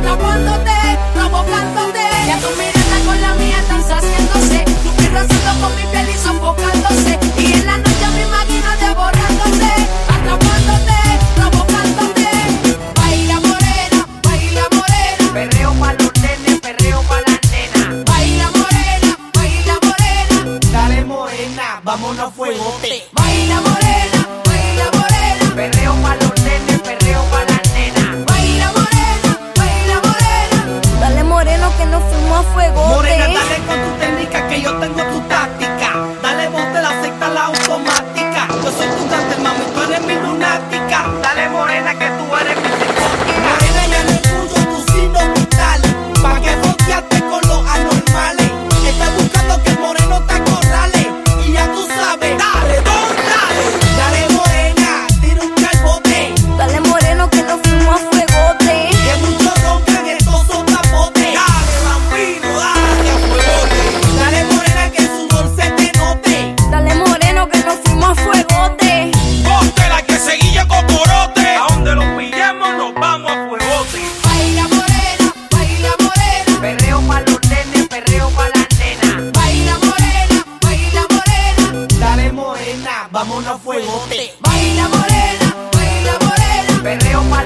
atrapándote, provocándote. Ya tu mirada con la mía están saciándose, tu piel rozando con mi piel y sofocándose, y en la noche me imagino devorándote, atrapándote, provocándote. Baila morena, perreo pa' los nenes, perreo pa' las nenas. Baila morena, dale morena, vámonos a fuegote. baila morena, Perreo pa' los nenes, perreo pa' las nenas. baila morena. Dale moreno que nos fuimos a fuego. Morena, dale con tu técnica que yo tengo tu táctica. Dale bote, la secta, la automática. Yo soy tu cante, mami, tú eres mi lunática. Dale morena que tú eres mi psicótica. Morena, ya no escucho tu signo vital, pa' que fronteaste con los anormales. Estás buscando que el moreno te acorrale, y ya tú sabes, dale, dale. Dale morena, tira un calbote. Dale moreno que nos fuimos a fuegote. Que muchos roncan, estos son tapotes. Dale bambino, dale a fuegote. Dale morena que el sudor se te note. Dale moreno que nos fuimos a fuegote. Ponte la que seguilla con corote. A donde los pillemos nos vamos a fuegote. Baila morena, Perreo pa' los nenes, perreo pa' las nenas. baila morena, Dale morena, vámonos a fuegote. baila morena, Perreo pa'